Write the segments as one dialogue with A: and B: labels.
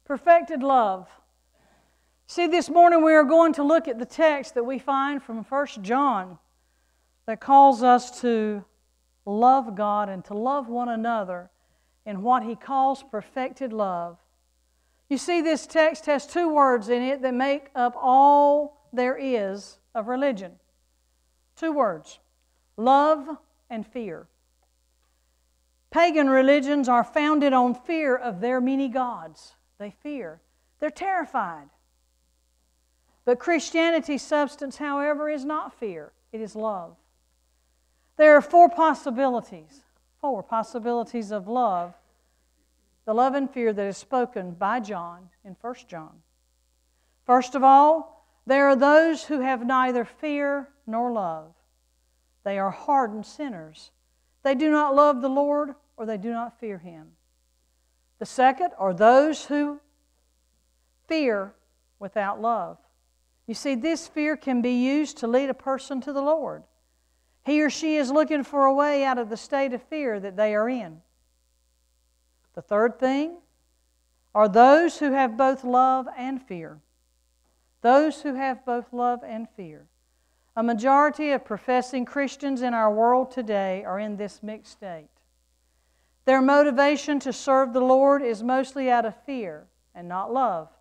A: Perfected love. See, this morning we are going to look at the text that we find from 1 John that calls us to love God and to love one another in what he calls perfected love. You see, this text has two words in it that make up all there is of religion. Two words: love and fear. Pagan religions are founded on fear of their many gods. They fear. They're terrified. But Christianity's substance, however, is not fear. It is love. There are four possibilities of love, the love and fear that is spoken by John in 1 John. First of all, there are those who have neither fear nor love. They are hardened sinners. They do not love the Lord, or they do not fear Him. The second are those who fear without love. You see, this fear can be used to lead a person to the Lord. He or she is looking for a way out of the state of fear that they are in. The third thing are those who have both love and fear. Those who have both love and fear. A majority of professing Christians in our world today are in this mixed state. Their motivation to serve the Lord is mostly out of fear and not love.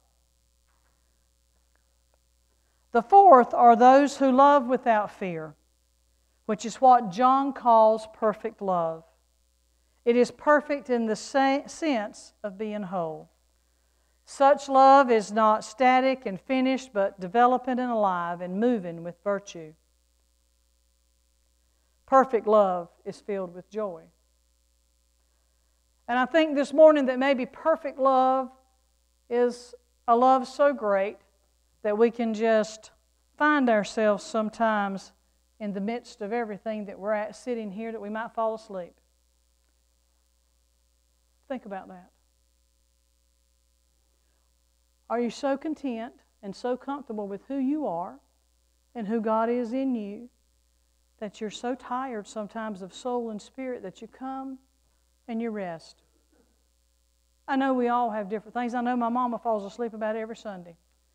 A: The fourth are those who love without fear, which is what John calls perfect love. It is perfect in the sense of being whole. Such love is not static and finished, but developing and alive and moving with virtue. Perfect love is filled with joy. And I think this morning that maybe perfect love is a love so great that we can just find ourselves sometimes in the midst of everything that we're at, sitting here, that we might fall asleep. Think about that. Are you so content and so comfortable with who you are and who God is in you that you're so tired sometimes of soul and spirit that you come and you rest? I know we all have different things. I know my mama falls asleep about every Sunday.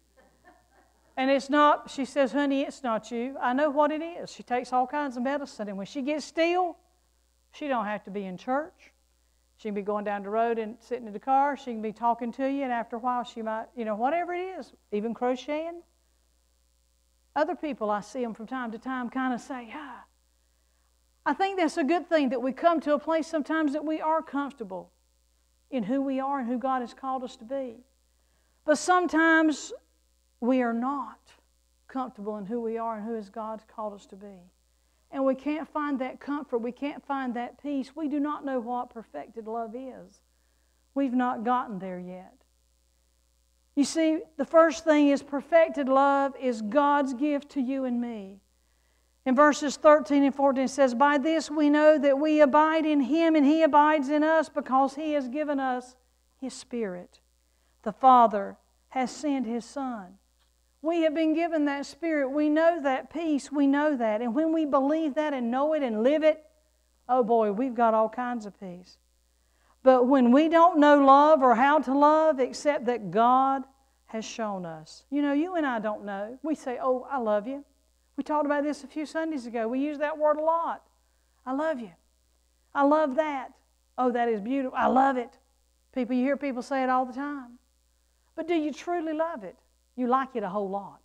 A: And it's not, she says, honey, it's not you. I know what it is. She takes all kinds of medicine, and when she gets still, she don't have to be in church. She can be going down the road and sitting in the car. She can be talking to you, and after a while she might, whatever it is, even crocheting. Other people, I see them from time to time kind of say, I think that's a good thing that we come to a place sometimes that we are comfortable in who we are and who God has called us to be. But sometimes we are not comfortable in who we are and who has God called us to be. And we can't find that comfort. We can't find that peace. We do not know what perfected love is. We've not gotten there yet. You see, the first thing is perfected love is God's gift to you and me. In verses 13 and 14 it says, by this we know that we abide in Him and He abides in us, because He has given us His Spirit. The Father has sent His Son. We have been given that Spirit. We know that peace. We know that. And when we believe that and know it and live it, oh boy, we've got all kinds of peace. But when we don't know love or how to love except that God has shown us. You and I don't know. We say, oh, I love you. We talked about this a few Sundays ago. We use that word a lot. I love you. I love that. Oh, that is beautiful. I love it. You hear people say it all the time. But do you truly love it? You like it a whole lot.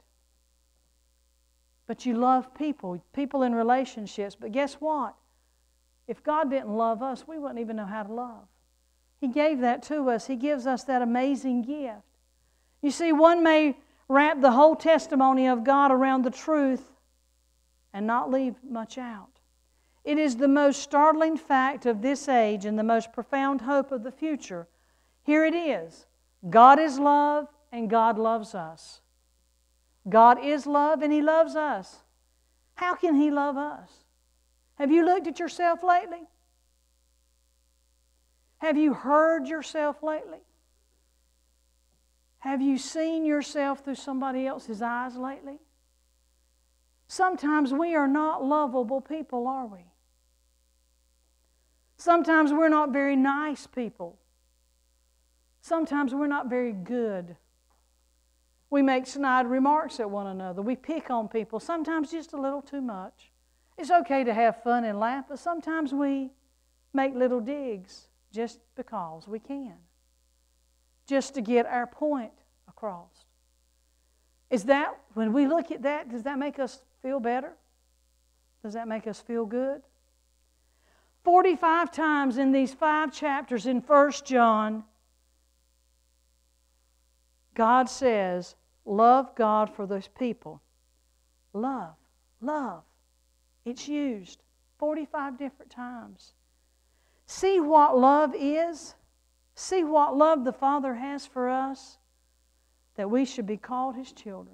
A: But you love people in relationships. But guess what? If God didn't love us, we wouldn't even know how to love. He gave that to us. He gives us that amazing gift. You see, one may wrap the whole testimony of God around the truth and not leave much out. It is the most startling fact of this age and the most profound hope of the future. Here it is. God is love, and God loves us. God is love, and He loves us. How can He love us? Have you looked at yourself lately? Have you heard yourself lately? Have you seen yourself through somebody else's eyes lately? Sometimes we are not lovable people, are we? Sometimes we're not very nice people. Sometimes we're not very good. We make snide remarks at one another. We pick on people, sometimes just a little too much. It's okay to have fun and laugh, but sometimes we make little digs just because we can, just to get our point across. Is that, when we look at that, does that make us feel better? Does that make us feel good? 45 times in these 5 chapters in 1 John, God says, love God for those people. Love, love. It's used 45 different times. See what love is. See what love the Father has for us, that we should be called His children.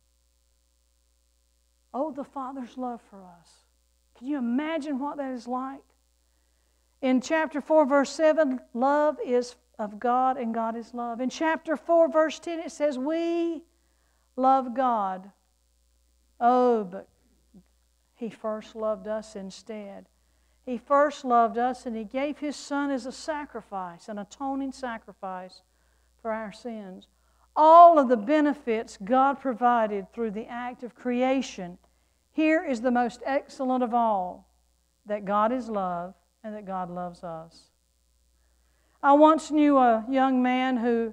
A: Oh, the Father's love for us. Can you imagine what that is like? In chapter 4, verse 7, love is of God and God is love. In chapter 4, verse 10, it says, we love God. Oh, but He first loved us instead. He first loved us and He gave His Son as a sacrifice, an atoning sacrifice for our sins. All of the benefits God provided through the act of creation. Here is the most excellent of all, that God is love and that God loves us. I once knew a young man who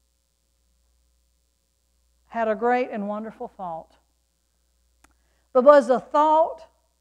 A: had a great and wonderful thought. But was a thought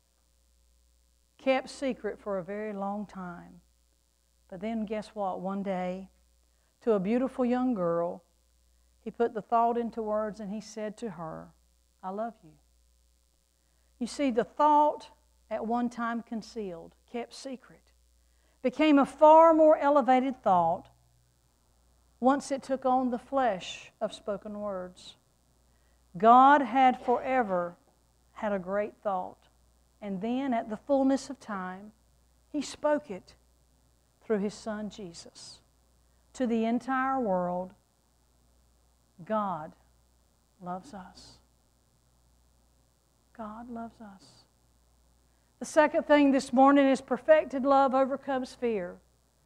A: kept secret for a very long time. But then guess what? One day, to a beautiful young girl, he put the thought into words and he said to her, I love you. You see, the thought at one time concealed, kept secret, became a far more elevated thought once it took on the flesh of spoken words. God had forever had a great thought, and then at the fullness of time, He spoke it through His Son Jesus to the entire world. God loves us. God loves us. The second thing this morning is perfected love overcomes fear.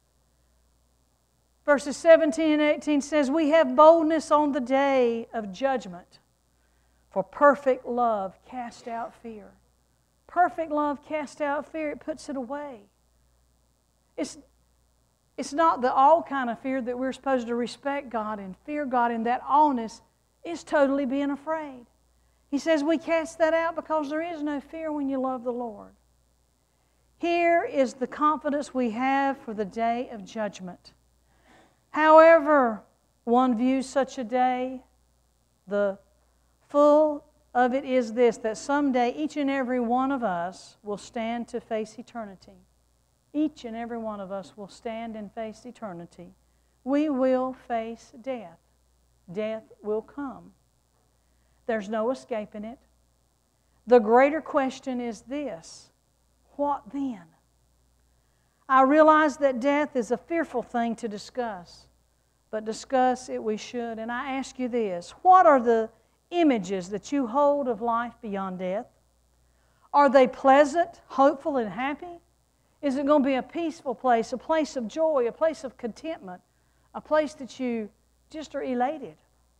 A: Verses 17 and 18 says, we have boldness on the day of judgment, for perfect love casts out fear. Perfect love casts out fear. It puts it away. It's not the awe kind of fear that we're supposed to respect God and fear God, and that awness is totally being afraid. He says we cast that out because there is no fear when you love the Lord. Here is the confidence we have for the day of judgment. However one views such a day, the full of it is this, that someday each and every one of us will stand to face eternity. Each and every one of us will stand and face eternity. We will face death. Death will come. There's no escaping it. The greater question is this: what then? I realize that death is a fearful thing to discuss, but discuss it we should. And I ask you this: what are the images that you hold of life beyond death? Are they pleasant, hopeful, and happy? Is it going to be a peaceful place, a place of joy, a place of contentment, a place that you just are elated?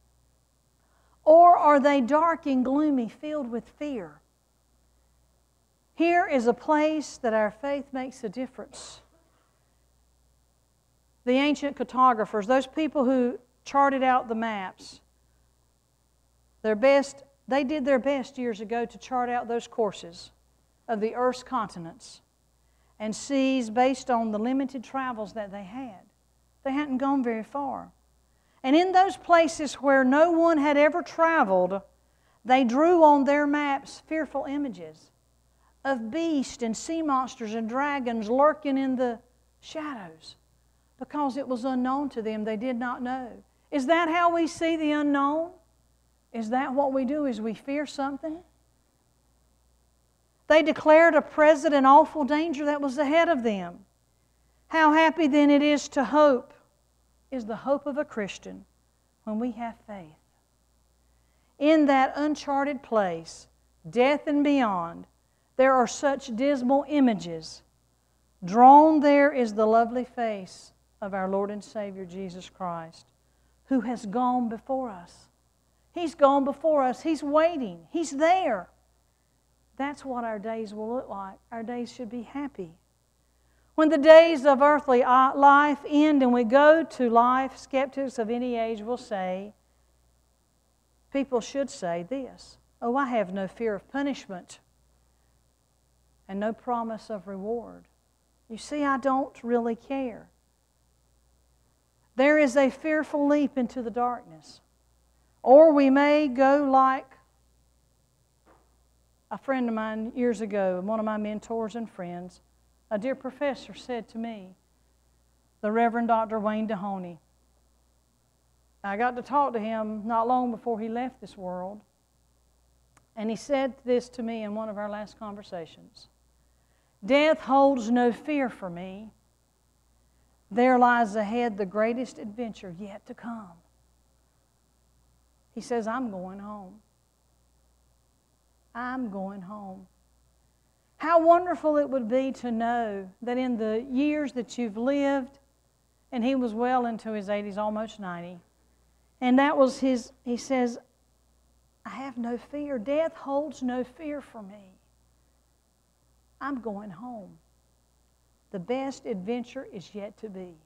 A: Or are they dark and gloomy, filled with fear? Here is a place that our faith makes a difference. The ancient cartographers, those people who charted out the maps, they did their best years ago to chart out those courses of the earth's continents and seas based on the limited travels that they had. They hadn't gone very far. And in those places where no one had ever traveled, they drew on their maps fearful images of beasts and sea monsters and dragons lurking in the shadows because it was unknown to them. They did not know. Is that how we see the unknown? Is that what we do? Is we fear something? They declared a present and awful danger that was ahead of them. How happy then it is to hope, is the hope of a Christian when we have faith. In that uncharted place, death and beyond, there are such dismal images. Drawn there is the lovely face of our Lord and Savior Jesus Christ, who has gone before us. He's gone before us. He's waiting. He's there. That's what our days will look like. Our days should be happy. When the days of earthly life end and we go to life, skeptics of any age will say, people should say this, "Oh, I have no fear of punishment and no promise of reward. You see, I don't really care." There is a fearful leap into the darkness. Or we may go like a friend of mine years ago, one of my mentors and friends, a dear professor said to me, the Reverend Dr. Wayne Dehoney. I got to talk to him not long before he left this world, and he said this to me in one of our last conversations. "Death holds no fear for me. There lies ahead the greatest adventure yet to come." He says, "I'm going home. I'm going home." How wonderful it would be to know that in the years that you've lived, and he was well into his 80s, almost 90, and that was his, he says, "I have no fear. Death holds no fear for me. I'm going home. The best adventure is yet to be."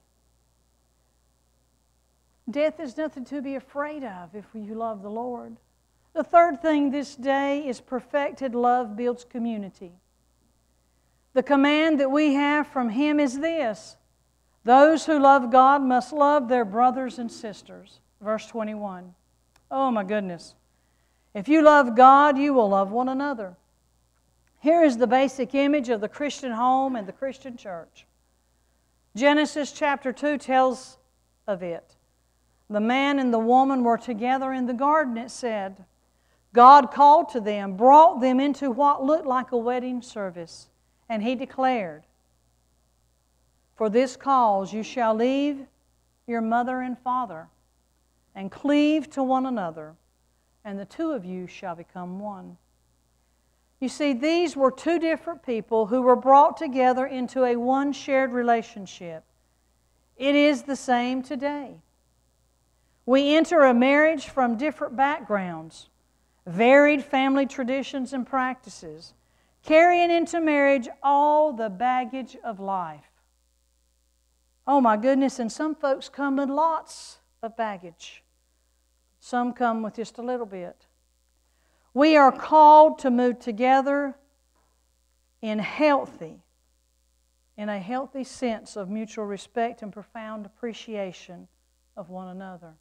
A: Death is nothing to be afraid of if you love the Lord. The third thing this day is perfected love builds community. The command that we have from Him is this: those who love God must love their brothers and sisters. Verse 21. Oh my goodness. If you love God, you will love one another. Here is the basic image of the Christian home and the Christian church. Genesis chapter 2 tells of it. The man and the woman were together in the garden, it said. God called to them, brought them into what looked like a wedding service, and He declared, "For this cause you shall leave your mother and father, and cleave to one another, and the two of you shall become one." You see, these were two different people who were brought together into a one shared relationship. It is the same today. We enter a marriage from different backgrounds, varied family traditions and practices, carrying into marriage all the baggage of life. Oh my goodness, and some folks come with lots of baggage. Some come with just a little bit. We are called to move together in a healthy sense of mutual respect and profound appreciation of one another.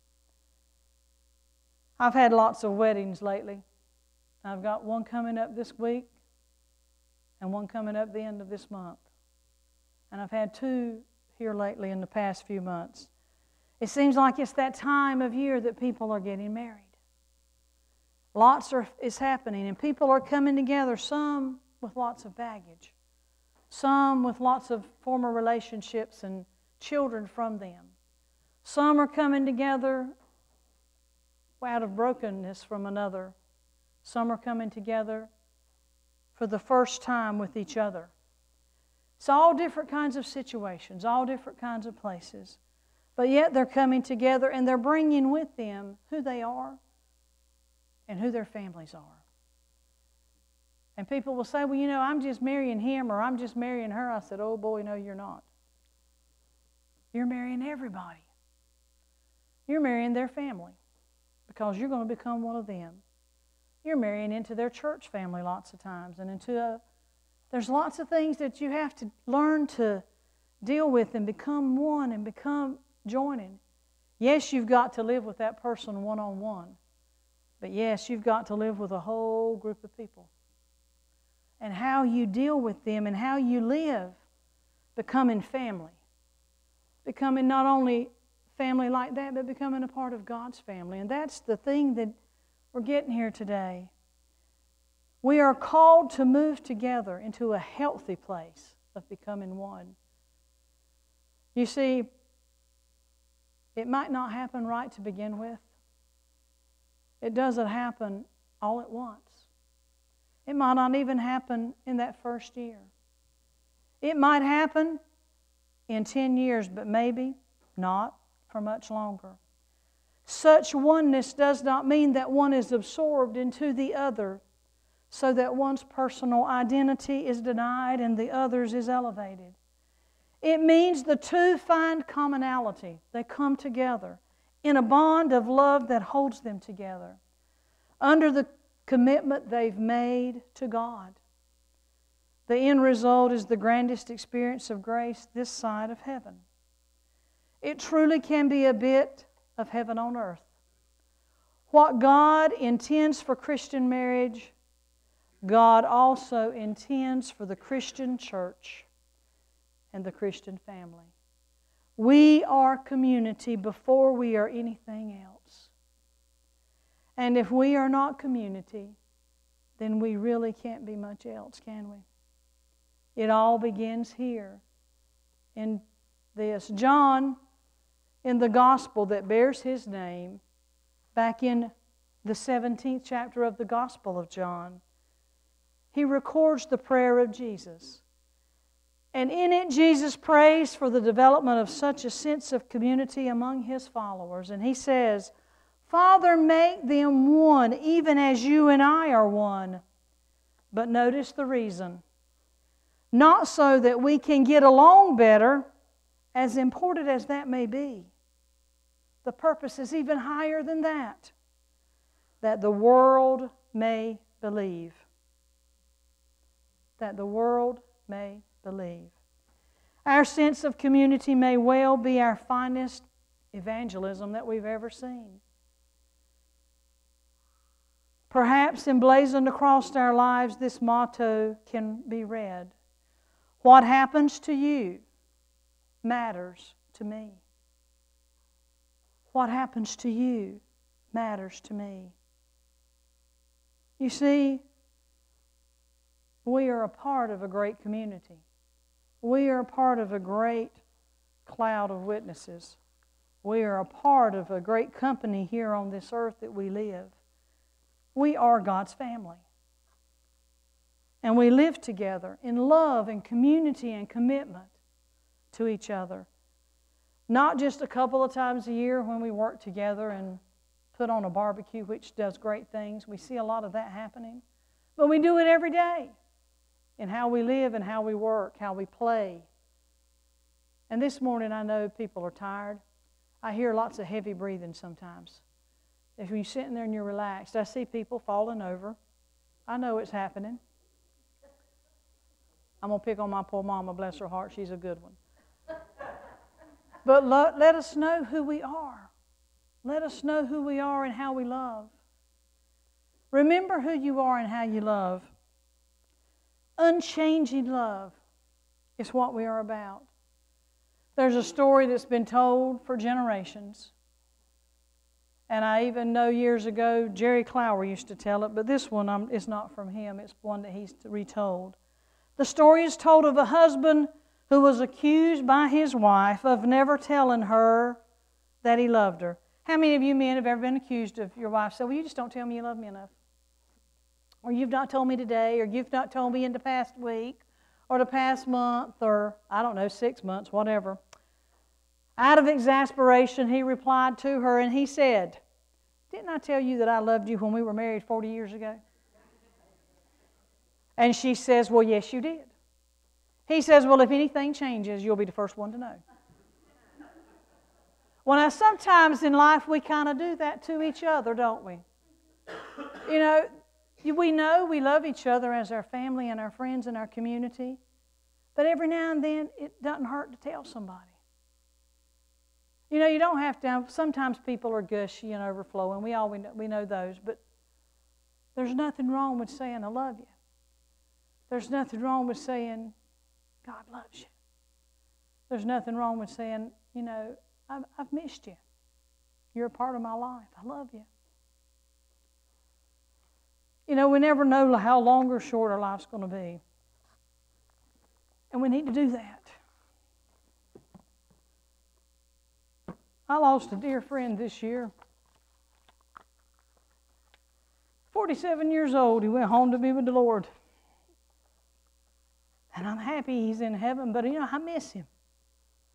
A: I've had lots of weddings lately. I've got one coming up this week and one coming up the end of this month. And I've had two here lately in the past few months. It seems like it's that time of year that people are getting married. Lots is happening, and people are coming together, some with lots of baggage, some with lots of former relationships and children from them. Some are coming together out of brokenness from another. Some are coming together for the first time with each other. It's all different kinds of situations, all different kinds of places. But yet they're coming together and they're bringing with them who they are and who their families are. And people will say, "Well, you know, I'm just marrying him or I'm just marrying her." I said, "Oh boy, no, you're not. You're marrying everybody. You're marrying their family because you're going to become one of them. You're marrying into their church family lots of times and there's lots of things that you have to learn to deal with and become one and become joining. Yes, you've got to live with that person one-on-one. But yes, you've got to live with a whole group of people. And how you deal with them and how you live, becoming family. Becoming not only family like that, but becoming a part of God's family. And that's the thing that we're getting here today. We are called to move together into a healthy place of becoming one. You see, it might not happen right to begin with. It doesn't happen all at once. It might not even happen in that first year. It might happen in 10 years, but maybe not for much longer. Such oneness does not mean that one is absorbed into the other, so that one's personal identity is denied and the other's is elevated. It means the two find commonality. They come together in a bond of love that holds them together under the commitment they've made to God. The end result is the grandest experience of grace this side of heaven. It truly can be a bit of heaven on earth. What God intends for Christian marriage, God also intends for the Christian church and the Christian family. We are community before we are anything else. And if we are not community, then we really can't be much else, can we? It all begins here in this. John, in the gospel that bears his name, back in the 17th chapter of the Gospel of John, he records the prayer of Jesus. And in it, Jesus prays for the development of such a sense of community among His followers. And He says, Father, make them one, even as you and I are one. But notice the reason. Not so that we can get along better, as important as that may be. The purpose is even higher than that. That the world may believe. That the world may believe. Our sense of community may well be our finest evangelism that we've ever seen. Perhaps emblazoned across our lives, this motto can be read. What happens to you matters to me. What happens to you matters to me. You see, we are a part of a great community. We are a part of a great cloud of witnesses. We are a part of a great company here on this earth that we live. We are God's family. And we live together in love and community and commitment to each other. Not just a couple of times a year when we work together and put on a barbecue, which does great things. We see a lot of that happening. But we do it every day in how we live and how we work, how we play. And this morning I know people are tired. I hear lots of heavy breathing sometimes. If you're sitting there and you're relaxed, I see people falling over. I know it's happening. I'm going to pick on my poor mama, bless her heart. She's a good one. But let us know who we are. Let us know who we are and how we love. Remember who you are and how you love. Unchanging love is what we are about. There's a story that's been told for generations. And I even know years ago, Jerry Clower used to tell it, but this one is not from him. It's one that he's retold. The story is told of a husband who was accused by his wife of never telling her that he loved her. How many of you men have ever been accused of your wife saying, well, you just don't tell me you love me enough? Or you've not told me today, or you've not told me in the past week, or the past month, or, I don't know, 6 months, whatever. Out of exasperation, he replied to her and he said, didn't I tell you that I loved you when we were married 40 years ago? And she says, well, yes, you did. He says, well, if anything changes, you'll be the first one to know. Well, now, sometimes in life we kind of do that to each other, don't we? You know we love each other as our family and our friends and our community, but every now and then it doesn't hurt to tell somebody. You know, you don't have to. Sometimes people are gushy and overflowing. We know those, but there's nothing wrong with saying I love you. There's nothing wrong with saying God loves you. There's nothing wrong with saying, you know, I've missed you. You're a part of my life. I love you. You know, we never know how long or short our life's going to be. And we need to do that. I lost a dear friend this year. 47 years old, he went home to be with the Lord. And I'm happy he's in heaven, but you know, I miss him.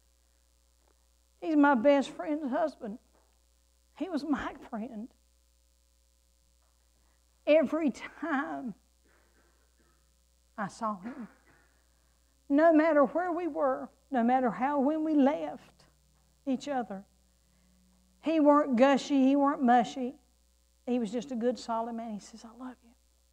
A: He's my best friend's husband. He was my friend. Every time I saw him, no matter where we were, no matter when we left each other, he weren't gushy, he weren't mushy. He was just a good, solid man. He says, I love you.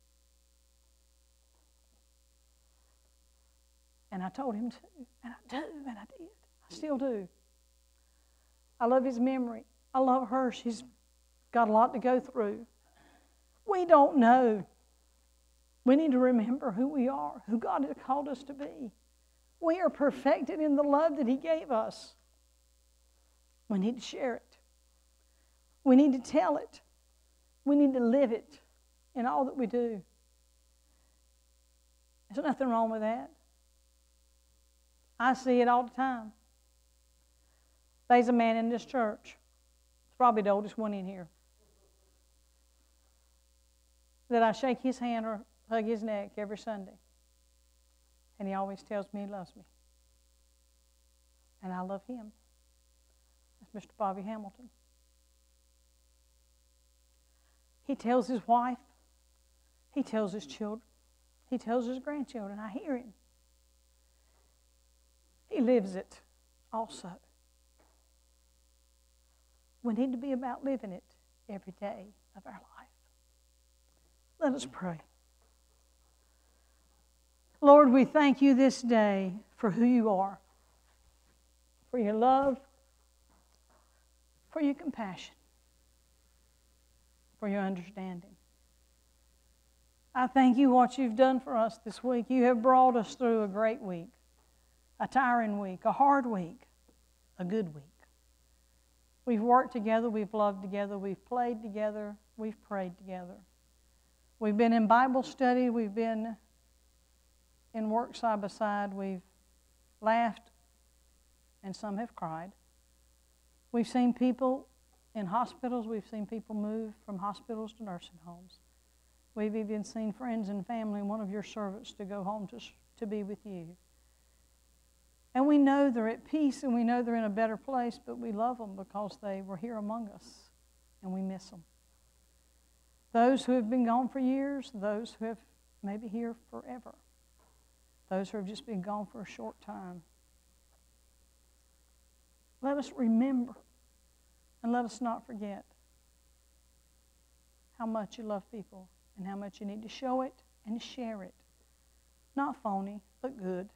A: And I told him to, and I do, and I did. I still do. I love his memory. I love her. She's got a lot to go through. We don't know. We need to remember who we are, who God has called us to be. We are perfected in the love that He gave us. We need to share it. We need to tell it. We need to live it in all that we do. There's nothing wrong with that. I see it all the time. There's a man in this church. He's probably the oldest one in here. That I shake his hand or hug his neck every Sunday. And he always tells me he loves me. And I love him. That's Mr. Bobby Hamilton. He tells his wife. He tells his children. He tells his grandchildren. I hear him. He lives it also. We need to be about living it every day of our life. Let us pray. Lord, we thank you this day for who you are, for your love, for your compassion, for your understanding. I thank you what you've done for us this week. You have brought us through a great week, a tiring week, a hard week, a good week. We've worked together, we've loved together, we've played together, we've prayed together. We've been in Bible study, we've been in work side by side, we've laughed, and some have cried. We've seen people in hospitals, we've seen people move from hospitals to nursing homes. We've even seen friends and family, one of your servants, to go home to be with you. And we know they're at peace and we know they're in a better place, but we love them because they were here among us and we miss them. Those who have been gone for years, those who have maybe here forever, those who have just been gone for a short time. Let us remember and let us not forget how much you love people and how much you need to show it and share it. Not phony, but good.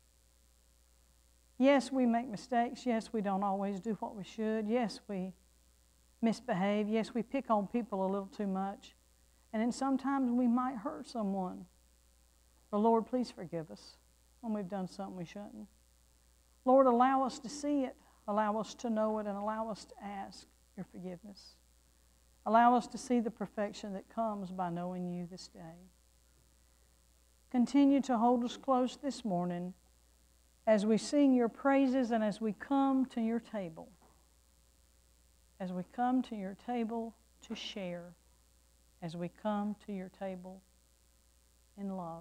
A: Yes, we make mistakes. Yes, we don't always do what we should. Yes, we misbehave. Yes, we pick on people a little too much. And then sometimes we might hurt someone. But Lord, please forgive us when we've done something we shouldn't. Lord, allow us to see it, allow us to know it, and allow us to ask your forgiveness. Allow us to see the perfection that comes by knowing you this day. Continue to hold us close this morning as we sing your praises and as we come to your table. As we come to your table to share. As we come to your table in love.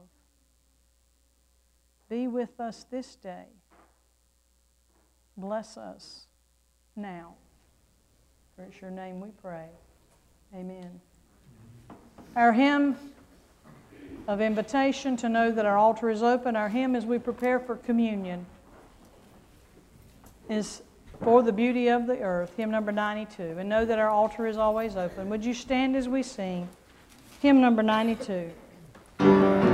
A: Be with us this day. Bless us now. For it's your name we pray. Amen. Our hymn of invitation to know that our altar is open, our hymn as we prepare for communion, is For the Beauty of the Earth, hymn number 92. And know that our altar is always open. Would you stand as we sing hymn number 92?